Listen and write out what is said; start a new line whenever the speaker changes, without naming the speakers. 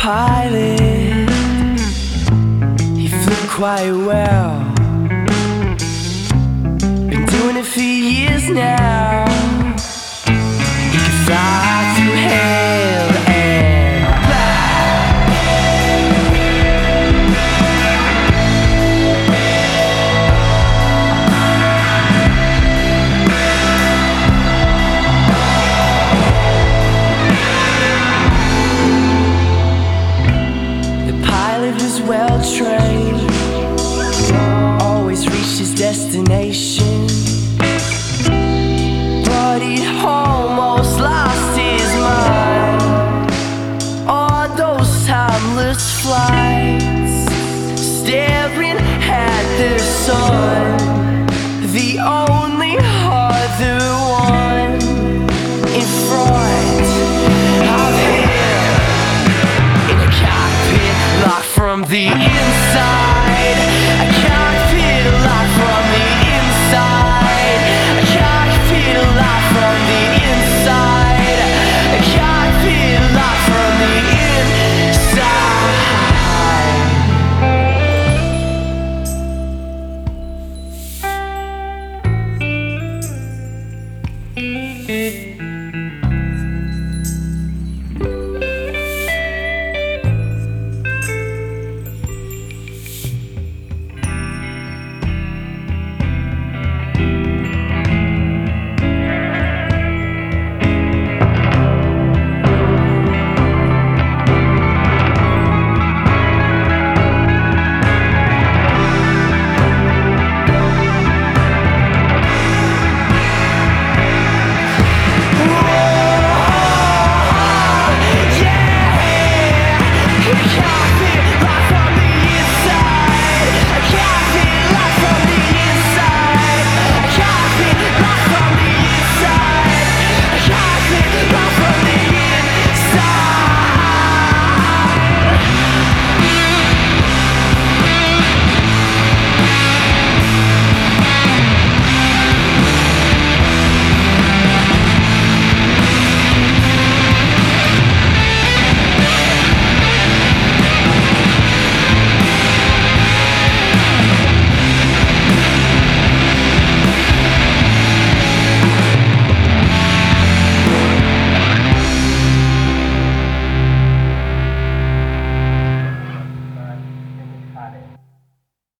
pilot. He flew quite well. Been doing it for years now. He could fly through hell and back. The pilot was well trained, always reached his destination, but he'd almost lost his mind on those timeless flights, staring at the sun, the only other one in front of him, in a cockpit locked from the inside.